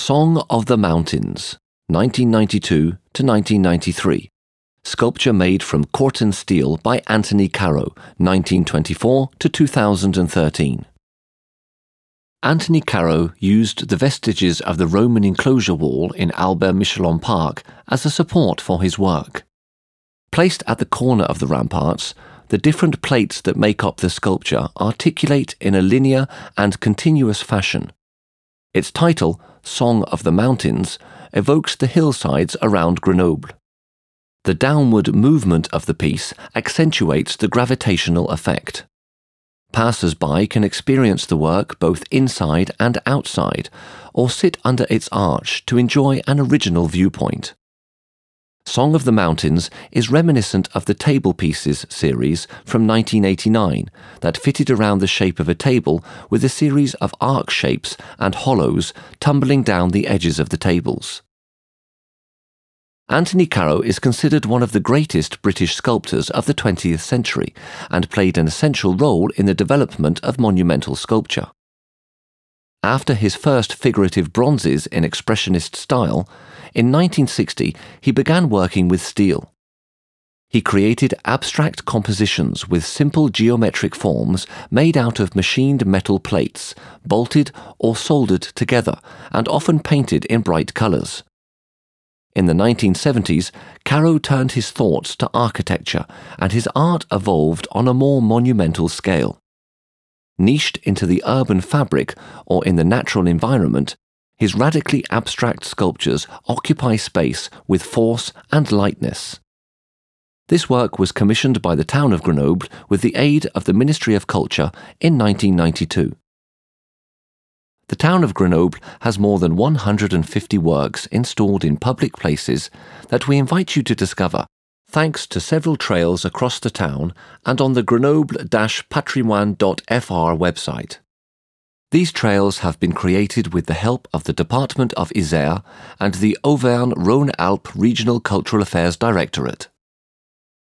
Song of the Mountains, 1992 to 1993. Sculpture made from Corten steel by Anthony Caro, 1924 to 2013. Anthony Caro used the vestiges of the Roman enclosure wall in Albert Michelon Park as a support for his work. Placed at the corner of the ramparts, the different plates that make up the sculpture articulate in a linear and continuous fashion. Its title, Song of the Mountains, evokes the hillsides around Grenoble. The downward movement of the piece accentuates the gravitational effect. Passers-by can experience the work both inside and outside, or sit under its arch to enjoy an original viewpoint. Song of the Mountains is reminiscent of the Table Pieces series from 1989 that fitted around the shape of a table with a series of arc shapes and hollows tumbling down the edges of the tables. Anthony Caro is considered one of the greatest British sculptors of the 20th century and played an essential role in the development of monumental sculpture. After his first figurative bronzes in Expressionist style, in 1960 he began working with steel. He created abstract compositions with simple geometric forms made out of machined metal plates, bolted or soldered together, and often painted in bright colours. In the 1970s, Caro turned his thoughts to architecture, and his art evolved on a more monumental scale. Niched into the urban fabric or in the natural environment, his radically abstract sculptures occupy space with force and lightness. This work was commissioned by the town of Grenoble with the aid of the Ministry of Culture in 1992. The town of Grenoble has more than 150 works installed in public places that we invite you to discover, thanks to several trails across the town and on the grenoble-patrimoine.fr website. These trails have been created with the help of the Department of Isère and the Auvergne-Rhône-Alpes Regional Cultural Affairs Directorate.